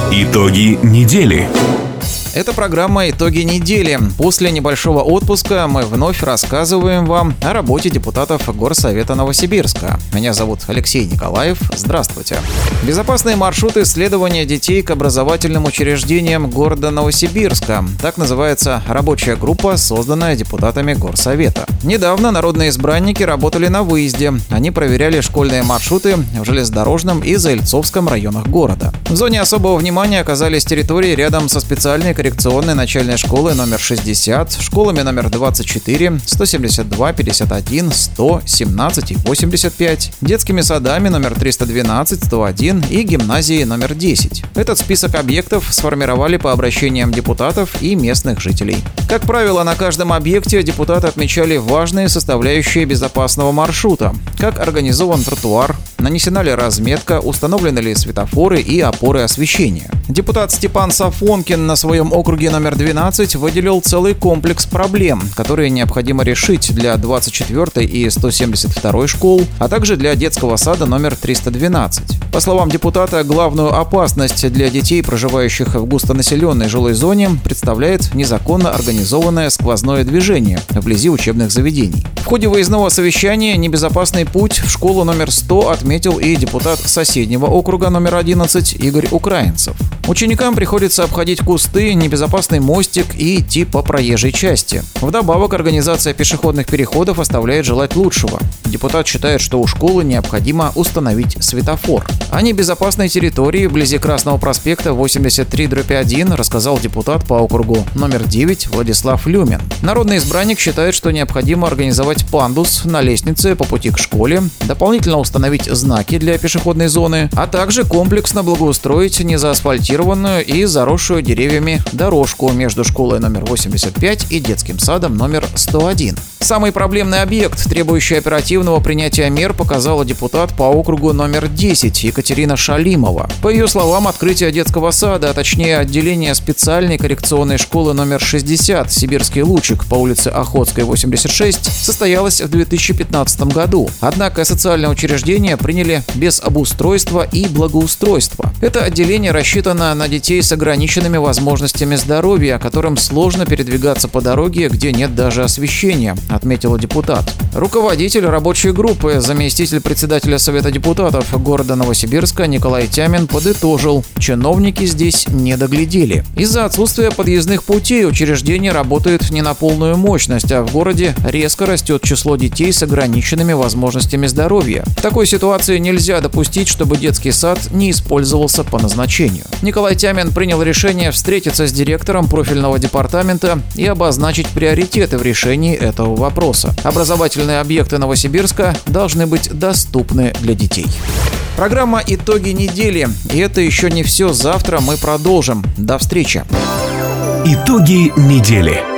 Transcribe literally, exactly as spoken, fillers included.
Итоги недели. Это программа «Итоги недели». После небольшого отпуска мы вновь рассказываем вам о работе депутатов Горсовета Новосибирска. Меня зовут Алексей Николаев. Здравствуйте. Безопасные маршруты следования детей к образовательным учреждениям города Новосибирска. Так называется рабочая группа, созданная депутатами Горсовета. Недавно народные избранники работали на выезде. Они проверяли школьные маршруты в Железнодорожном и Заильцовском районах города. В зоне особого внимания оказались территории рядом со специальной коррекционной начальной школой номер шестьдесят, школами номер двадцать четыре, сто семьдесят два, пятьдесят один, сто, семнадцать и восемьдесят пять, детскими садами номер триста двенадцать, сто один и гимназией номер десять. Этот список объектов сформировали по обращениям депутатов и местных жителей. Как правило, на каждом объекте депутаты отмечали важные составляющие безопасного маршрута: как организован тротуар, нанесена ли разметка, установлены ли светофоры и опоры освещения. Депутат Степан Сафонкин на своем округе номер двенадцать выделил целый комплекс проблем, которые необходимо решить для двадцать четвёртой и сто семьдесят второй школ, а также для детского сада номер триста двенадцать. По словам депутата, главную опасность для детей, проживающих в густонаселенной жилой зоне, представляет незаконно организованное сквозное движение вблизи учебных заведений. В ходе выездного совещания небезопасный путь в школу номер сто отметил и депутат соседнего округа номер одиннадцать Игорь Украинцев. Ученикам приходится обходить кусты, небезопасный мостик и идти по проезжей части. Вдобавок, организация пешеходных переходов оставляет желать лучшего. Депутат считает, что у школы необходимо установить светофор. О небезопасной территории вблизи Красного проспекта восемьдесят три дробь один рассказал депутат по округу номер девять Владислав Люмин. Народный избранник считает, что необходимо организовать пандус на лестнице по пути к школе, дополнительно установить знаки для пешеходной зоны, а также комплексно благоустроить незаасфальтированную и заросшую деревьями дорожку между школой номер восемьдесят пять и детским садом номер сто один. Самый проблемный объект, требующий оперативного принятия мер, показала депутат по округу номер десять Екатерина Шалимова. По ее словам, открытие детского сада, а точнее отделение специальной коррекционной школы номер шестьдесят «Сибирский лучик» по улице Охотской, восемьдесят шесть, состоялось в две тысячи пятнадцатом году. Однако социальное учреждение приняли без обустройства и благоустройства. Это отделение рассчитано на детей с ограниченными возможностями здоровья, которым сложно передвигаться по дороге, где нет даже освещения, отметила депутат. Руководитель рабочей группы, заместитель председателя Совета депутатов города Новосибирска Николай Тямин подытожил: чиновники здесь не доглядели. Из-за отсутствия подъездных путей учреждение работает не на полную мощность, а в городе резко растет число детей с ограниченными возможностями здоровья. В такой ситуации нельзя допустить, чтобы детский сад не использовался по назначению. Николай Тямин принял решение встретиться с директором профильного департамента и обозначить приоритеты в решении этого вопроса. Образовательные объекты Новосибирска должны быть доступны для детей. Программа «Итоги недели». И это еще не все. Завтра мы продолжим. До встречи. Итоги недели.